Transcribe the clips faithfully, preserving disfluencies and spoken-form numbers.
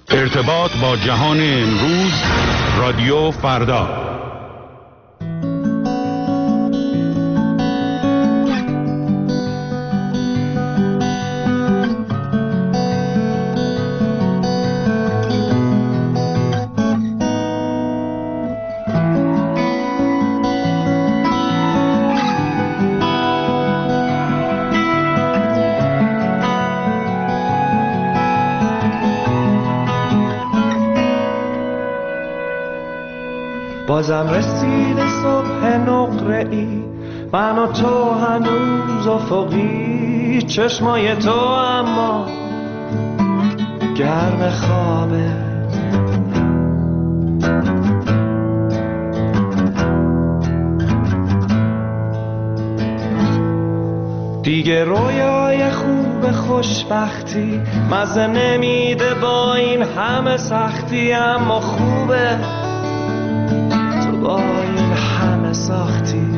ارتباط با جهان امروز، رادیو فردا. بازم رسید صبح نقره ای، من و تو هنوز افقی، چشمای تو اما گرم خوابه. دیگه رویای خوب خوشبختی مزه نمیده با این همه سختی، اما خوبه با این همه ساختی.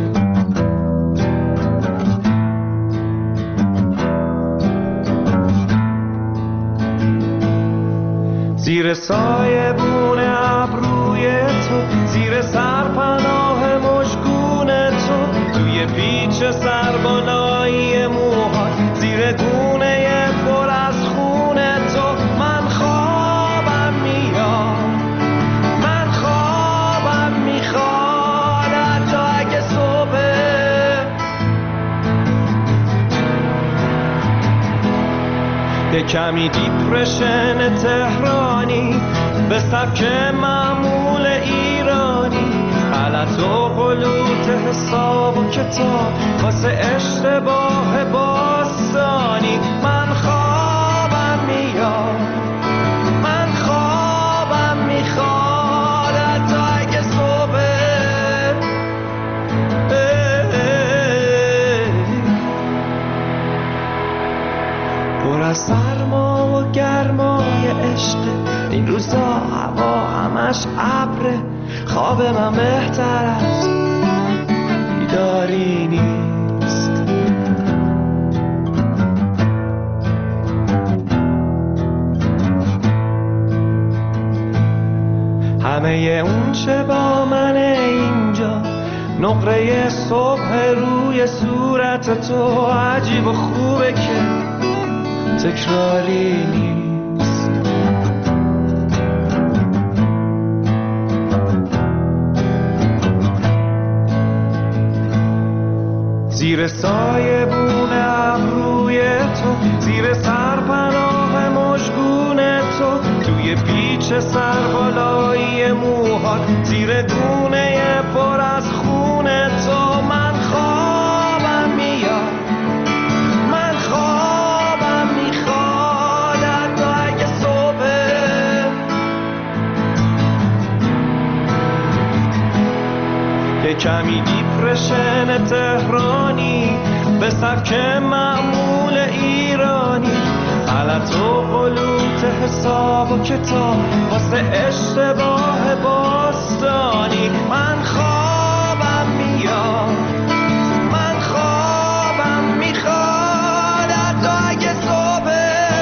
زیر سایه بونه ابروی تو، زیر سرپناه مشگون تو، توی پیچ سربالایی موهات، زیر گونه پر از خون تو. من خوابم میاد، من خوابم میخواد، حتی اگه صبح یه کمی دیپرشن تهرانی به سبک معمول ایرانی، غلط و غلوط حساب و کتاب واسه اشتباه باستانی. من خوابم میاد، من خوابم میخواد، حتی اگه صبح پر از سرما و گرمای عشق، این روزا هوا همش ابره، خواب من بهتر از بیداری نیست. همه اون چه با منه اینجا، نقره صبح روی صورت تو، عجیب و خوبه که تکراری نیست. زیر سایه بونه ابروی تو، زیر سرپناه مشگون تو، توی پیچ سربالایی موهات، زیر گونه پر از خون تو. من خوابم میاد، من خوابم میخواد، حتی اگه صبح یه کمی دیپرشن تهرانی به سبک معمول ایرانی، غلط و غلوط حساب و کتاب واسه اشتباه باستانی. من خوابم میاد، من خوابم میخواد، حتی اگه صبح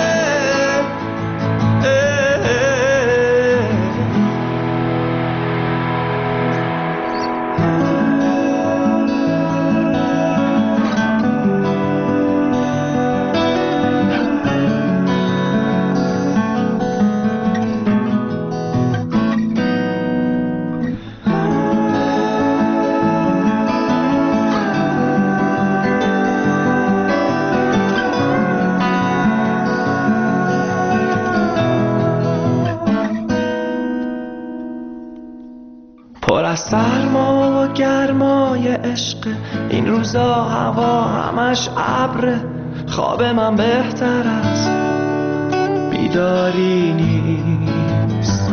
پر از سرما و گرمای عشق، این روزا هوا همش ابره، خواب من بهتر از بیداری نیست.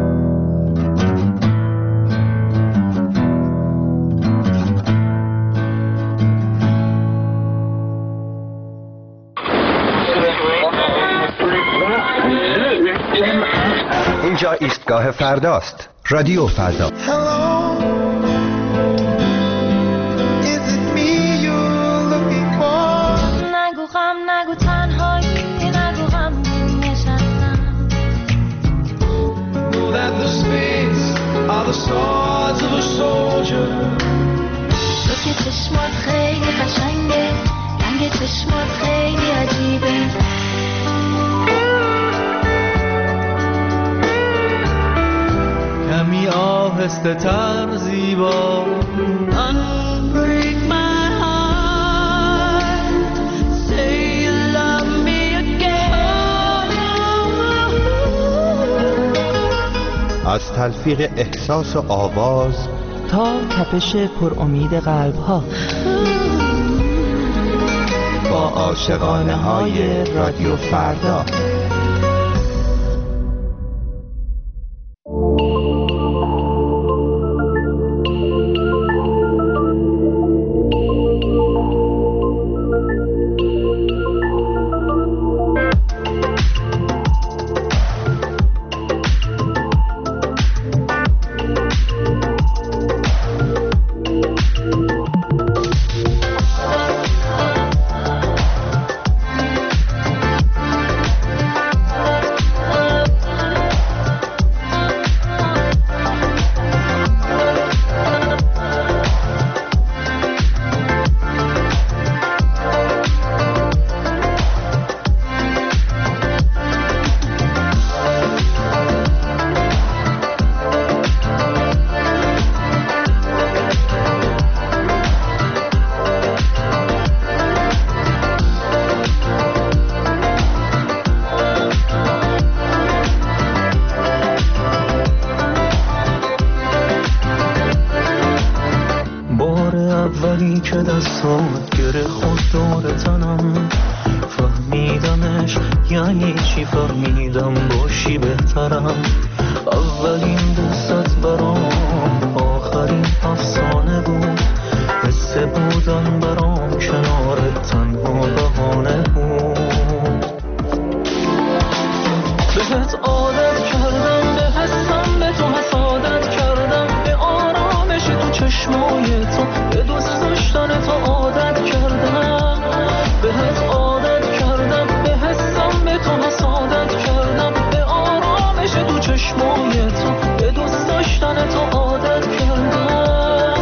اینجا ایستگاه فرداست، رادیو فردا. نگو غم، نگو تنهایی، نگو غم نشستم. آهسته تر زیبا. Unbreak my heart, say you love me again. از تلفیق احساس و آواز تا تپش پر امید قلب ها، با عاشقانه های رادیو فردا. که دستات گره خود دور تنم، فهمیدمش یعنی چی، فهمیدم باشی بهترم. اولین دوست برام آخرین افسانه بود، حس بودن برام کنارت تنها بهانه بود. بهت عادت کردم، به حسم به تو حسادت کردم، به آرامش تو چشمای تو، به دوست داشتن تو عادت کردم. بهت عادت کردم، به حسم به تو حسادت کردم، به آرامش تو چشمای تو، به دوست داشتن تو عادت کردم.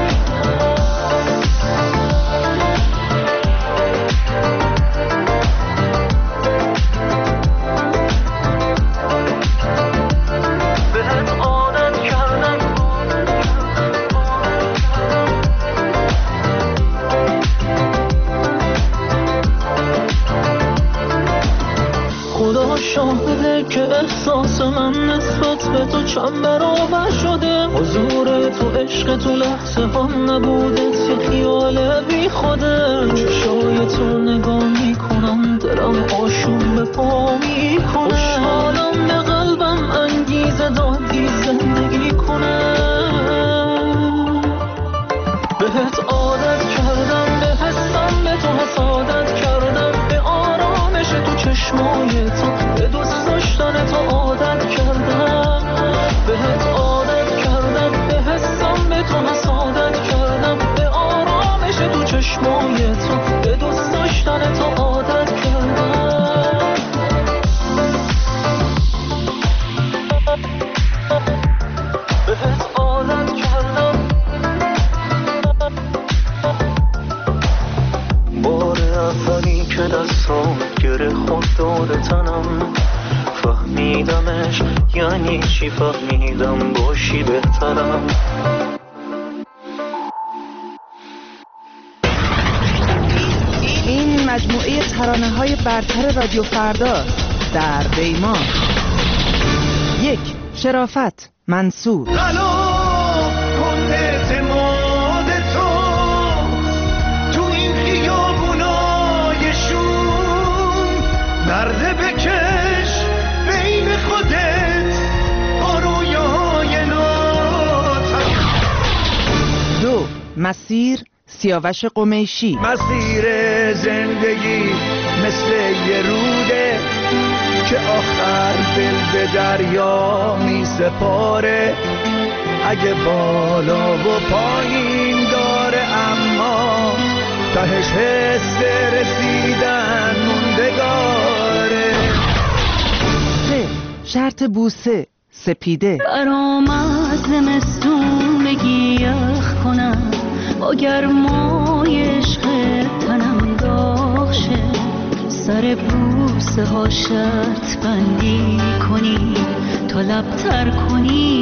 شاهده که احساس من نسبت به تو چند برابر شده. حضور تو عشق تو لحظه هم نبوده، یه خیال بی خوده. چشای تو نگاه میکنم، دلم آشوب به پا میکنه. خوشحالم به قلبم انگیزه دادی زندگی کنه. بهت عادت کردم، به حسم به تو حسادت کردم، به آرامش تو چشمای تو، به دوست داشتن تو عادت کردم. بهت عادت کردم، به حسم به تو حسادت کردم، به آرامش تو چشمای تو، به دوست داشتن تو عادت کردم. بهت عادت کردم. بار اولی که دستام گره خود دور تنم، فهمیدمش یعنی چی، فهمیدم باشی بهترم. این مجموعه ترانه‌های برتر رادیو فردا در بیمان. یک، شرافت، منصور. نرده بکش بین خودت آرویای ناتم. دو، مسیر، سیاوش قمیشی. مسیر زندگی مثل یه روده که آخر دل به دریا می سپاره. اگه بالا و پایین داره اما تهش حس رسیدن موندگاره. سه، شرط بوسه، سپیده. برام از زمستون بگی یخ کنم، با گرمای عشق تنم داغ شه. سر بوسه ها شرط بندی کنی، تا لب تر کنی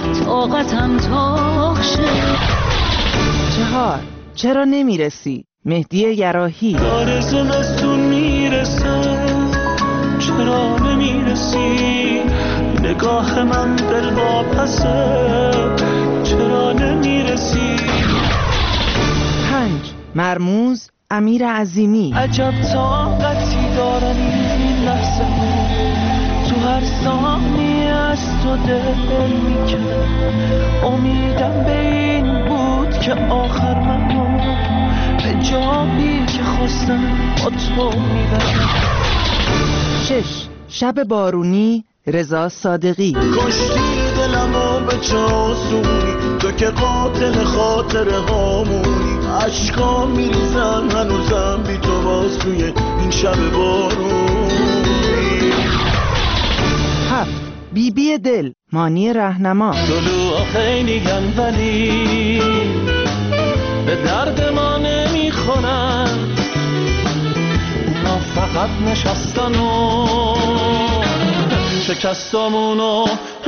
طاقتم تاخ شه. چهار چرا نمیرسی؟ مهدی یراحی. داره زمستون میرسه چرا نمیرسی؟ نگاه من دل واپسه چرا نمیرسی؟ پنج مرموز امیر عظیمی. عجب طاقتی دارم این لحظه ها تو هر ثانیه از تو دل میکنه. امیدم به این بود که آخر منو به جایی که خواستم با تو میبرم. شش شب بارونی رضا صادقی. کشتی دلمو به چاسونی تو که قاتل خاطره هامونی. عشقا میریزن هنوزم بی تو باز توی این شب بارونی. هفت بی بی دل مانی رهنما. طلوع خیلی گن ولی به درد ما نمیخورن. اونا فقط نشستن و شکستامونو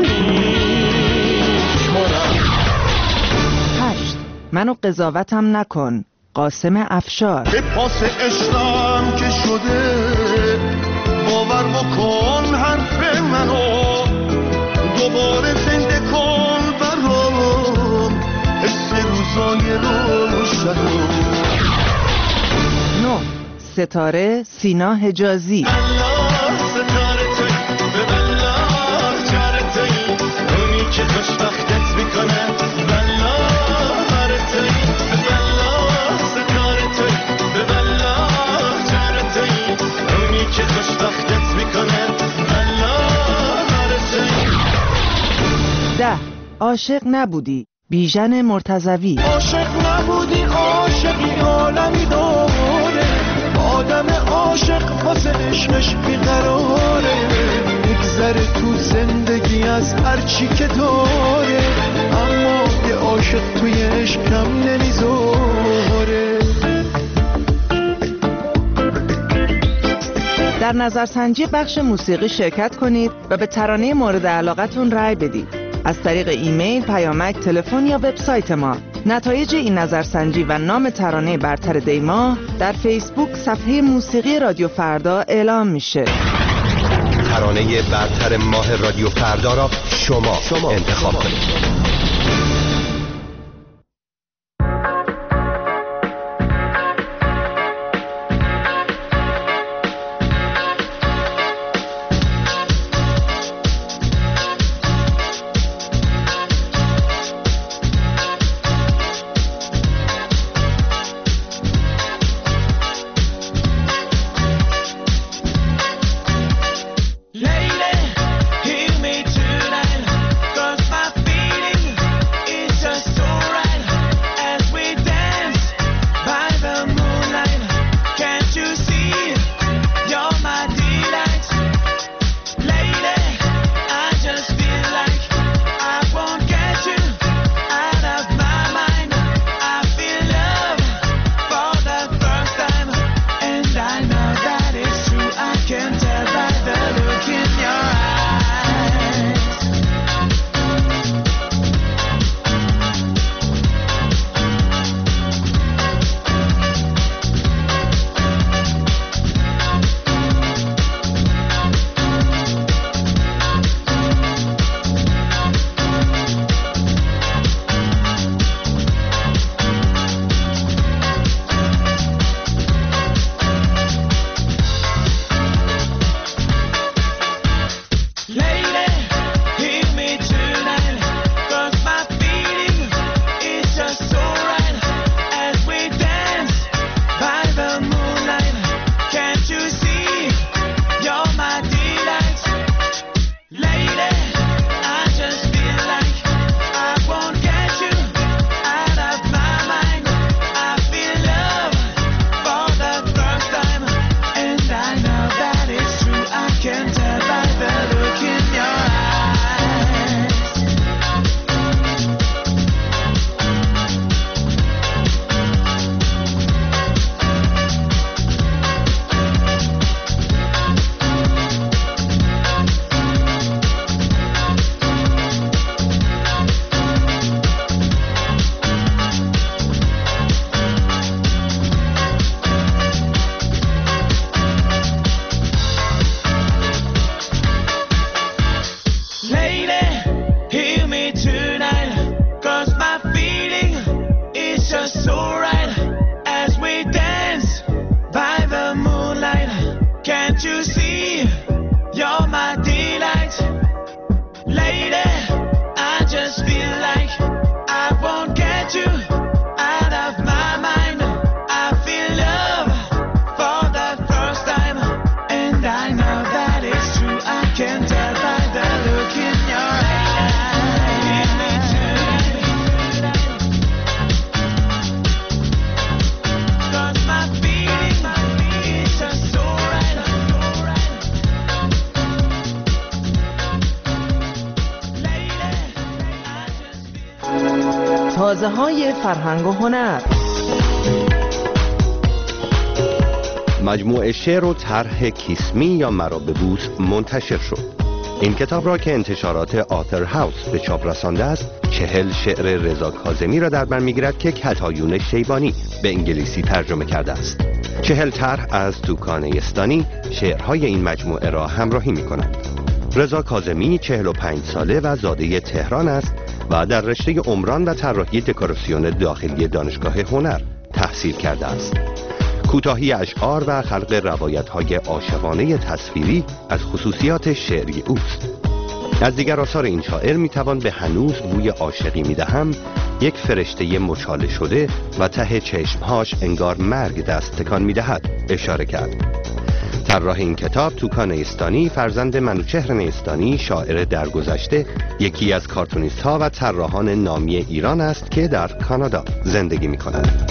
میشمارن. هشت منو قضاوتم نکن قاسم افشار. به پاس عشقم که شده باور بکن حرف منو. دوباره زنده کن برام حس روزای روشنو. نه ستاره سینا حجازی. الله ستاره توی به الله چاره توی اونی که خوشبختت میکنه. الله هره توی به الله ستاره توی به الله چاره توی اونی که خوشبختت میکنه. الله هره توی. ده عاشق نبودی بیژن مرتضوی. عاشق نبودی عاشقی عالمی داره. آدم عاشق واسه عشقش بیقراره. میگذره تو زندگی از هر چی که داره. اما یه عاشق توی عشقم نمیذاره. در نظرسنجی بخش موسیقی شرکت کنید و به ترانه مورد علاقتون رأی بدید از طریق ایمیل، پیامک، تلفن یا وبسایت ما. نتایج این نظرسنجی و نام ترانه برتر دیما در فیسبوک صفحه موسیقی رادیو فردا اعلام میشه. ترانه برتر ماه رادیو فردا را شما, شما انتخاب کنید. Lady, hear me tonight, 'cause my feeling that look in your eyes. Cause my feelings, my feelings are so right, so right. Lady, I just feel تازه های فرهنگ و هنر. مجموعه شعر و طرح کیسمی یا مرا ببوس منتشر شد. این کتاب را که انتشارات آتر هاوس به چاپ رسانده است، چهل شعر رضا کاظمی را در بر میگیرد که کتایون شیبانی به انگلیسی ترجمه کرده است. چهل طرح از توکان استانی شعرهای این مجموعه را همراهی می کند. رضا کاظمی چهل و پنج ساله و زاده تهران است و در رشته عمران و طراحی دکوراسیون داخلی دانشگاه هنر تحصیل کرده است. کوتاهی اشعار و خلق روایت‌های عاشقانه تصویری از خصوصیات شعری اوست. از دیگر آثار این شاعر میتوان به هنوز بوی عاشقی میدهم، یک فرشته مچاله شده و ته چشمهاش انگار مرگ دست تکان میدهد اشاره کرد. طراح این کتاب توکان استانی فرزند منوچهر نیستانی، شاعر درگذشته، یکی از کارتونیست ها و طراحان نامی ایران است که در کانادا زندگی می کند.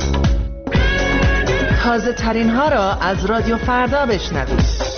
تازه ترین ها را از رادیو فردا بشنوید.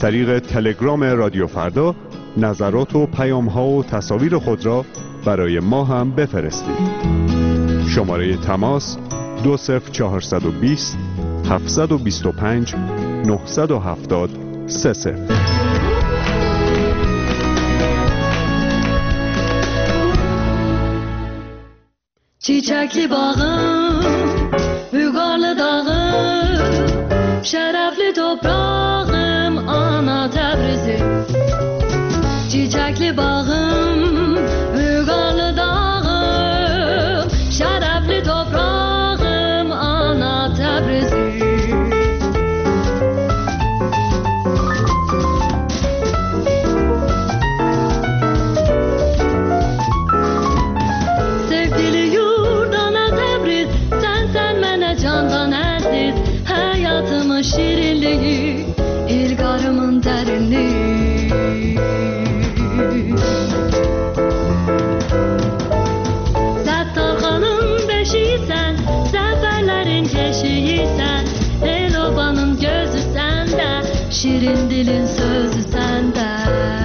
طریق تلگرام رادیو فردا نظرات و پیام ها و تصاویر خود را برای ما هم بفرستید. شماره تماس دو صفر چهارصد و بیست هفتصد و بیست و پنج نهصد و هفتاد سه صفر. Çiçekli bağım, Vügarlı dağım, şerefli toprağım, ana Tebrizim. Çiçekli bağım, Vügarlı dağım, şerefli toprağım, ana Tebrizim. Sevgili yurt ana Tebriz, sen sen bana candan aziz. Hayatımın şirinliği, ilgarımın derinliği. Settarhanın beşiği sen, seferlerin keşiği sen. El obanın gözü sende, şirin dilin sözü sende.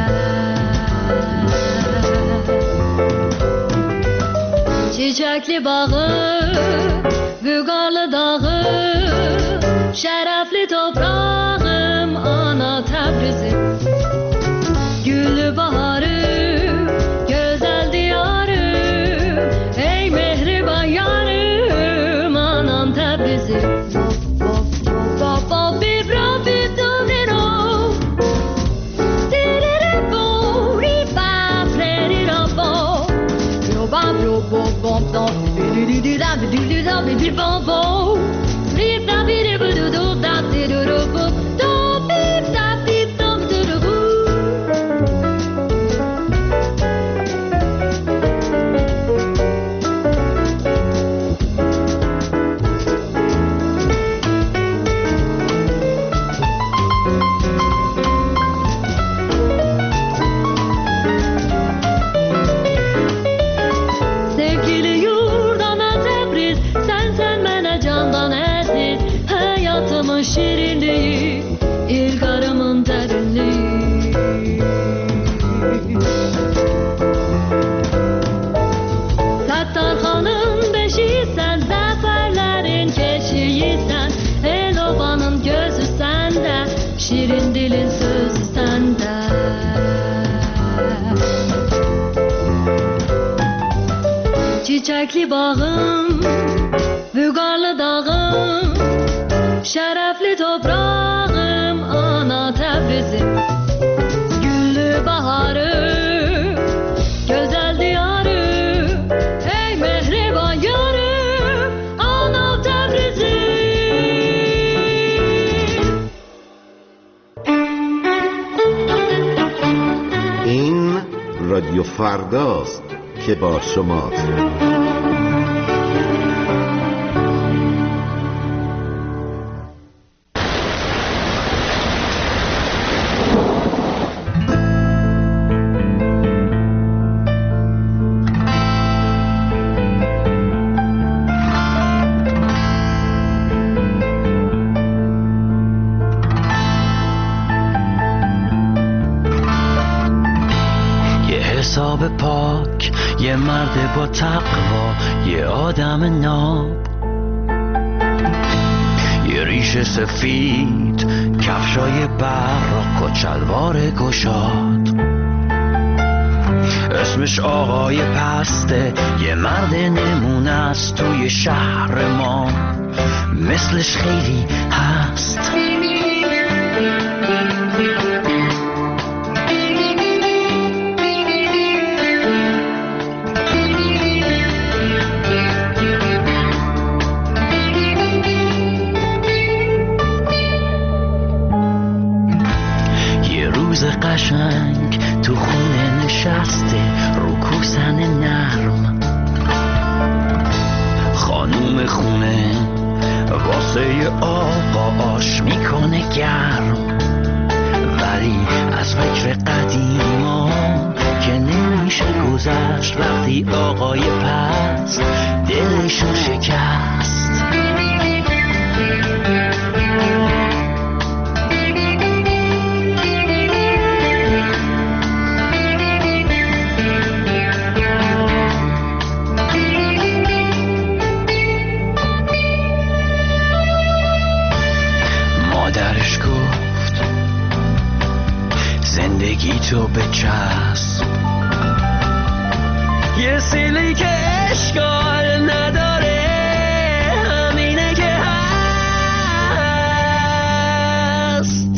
Çiçekli bağı, Vügarlı dağı, şerefli toprağım, ana Tebrizim. Güllü baharı, güzel diyarım, ey mehriban yarım, anam Tebrizim. Sevgili yurt ana Tebriz, sen sen bana candan aziz. Hayatımın şirinliği, ilgarımın derinliği. Settarhanın beşiği sen, zaferlerin keşiği sen. El obanın gözü sende, şirin dilin sözü sende. Çiçekli bağım, Vügarlı dağım, şerefli toprağım, ana Tebrizim. Güllü baharı, güzel diyarı, ey mehriban yarım, ana Tebrizim. این رادیو فرداست که با شماست. حساب پاک، یه مرد با تقوا، یه آدم ناب، یه ریش سفید، کفشای براق و چلوار گشاد. اسمش آقای پسته، یه مرد نمونه است توی شهر ما، مثلش خیلی هست. قشنگ تو خونه نشسته رو کوسن نرم، خانوم خونه واسه آقا آش میکنه گرم، ولی از فکر قدیما که نمیشه گذشت وقتی آقای پس دلشو شکست. تو بچسب، یه سیلی که اشکال نداره، همینه که هست.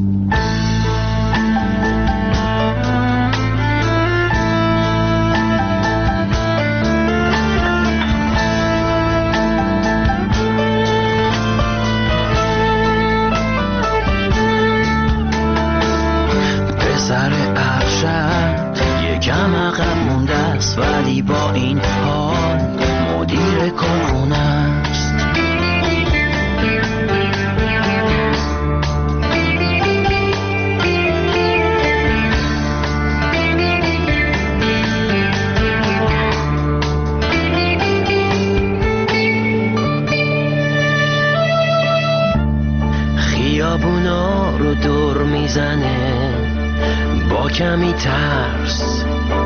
پسر ارشد یکم عقب مونده است، ولی با این حال مدیر کارخونه است. خیابونا رو دور میزنه با کمی ترس،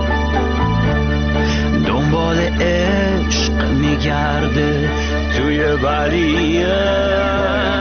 دنبال عشق میگرده توی ولیه.